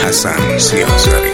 حسن سیاه‌زاری.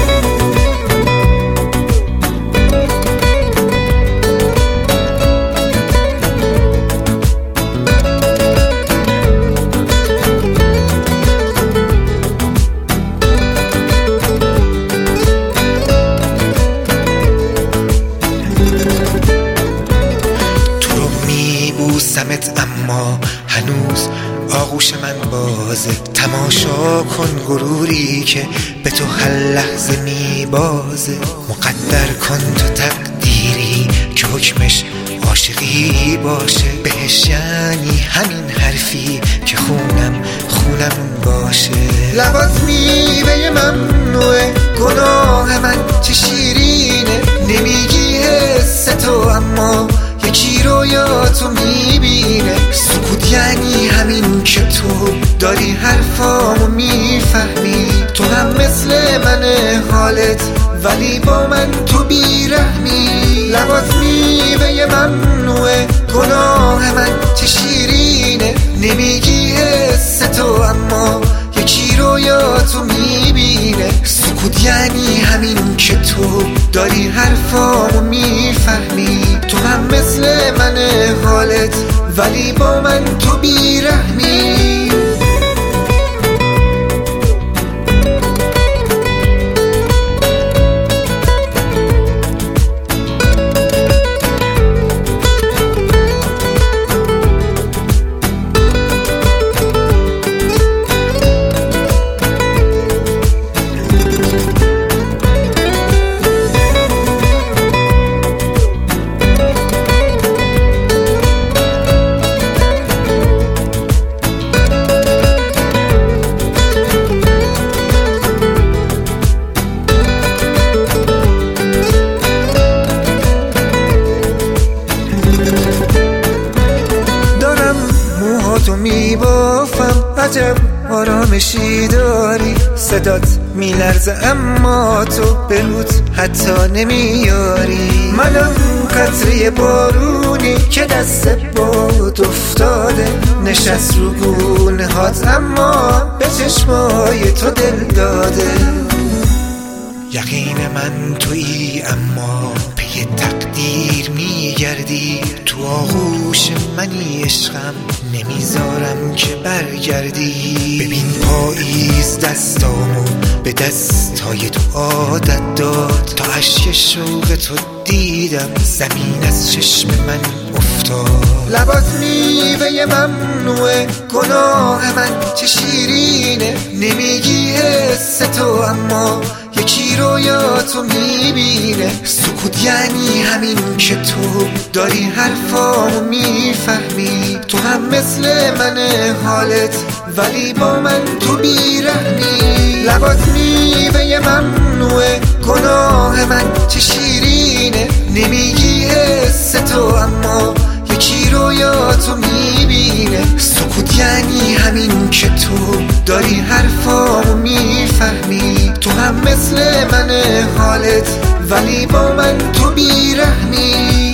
بوسمت اما هنوز آغوش من بازه. تماشا کن غروری که به تو هر لحظه میبازه. مقدر کن تو تقدیری که حکمش عاشقی باشه. بهش یعنی همین حرفی که خونمون باشه. لبات میوه ممنوعه، گناه من چه شیرینه. نمیگی حس تو اما یکی رویاتو میبینه. سکوت یعنی همین که تو داری حرفامو میفهمی. تو هم مثل منه حالت ولی با من تو بیرحمی. لبات میوه ممنوعه، گناه من چه شیرینه. نمیگی حس تو اما یکی رویاتو میبینه. سکوت یعنی همین که تو داری حرفامو میفهمی. تو هم مثل منه حالت ولی با من تو بیرحمی. تو میبافم، عجب آرامشی داری. صدات میلرزه اما تو به رود حتی نمیاری. منم قطره بارونی که دست باد افتاده. نشست رو گونه هات اما به چشمای تو دل داده. یقین من تویی اما پی تقدیر میگردی. تو آغوش منی عشقم، نمیذارم که برگردی. ببین پاییز دستامو به دستای تو عادت داد. تا اشک شوق تو دیدم زمین از چشم من افتاد. لبات میوه ممنوعه، گناه من چه شیرینه. نمیگی حس تو اما یکی رویاتو میبینه. سکوت یعنی همین که تو داری حرفامو میفهمی. تو هم مثل منه حالت ولی با من تو بیرحمی. لبات میوه ممنوعه، گناه من چه شیرینه. نمیگی حس تو اما یکی رویاتو میبینه. سکوت یعنی همین که تو داری حرفامو میفهمی. تو هم مثل منه حالت ولی با من تو بیرحمی.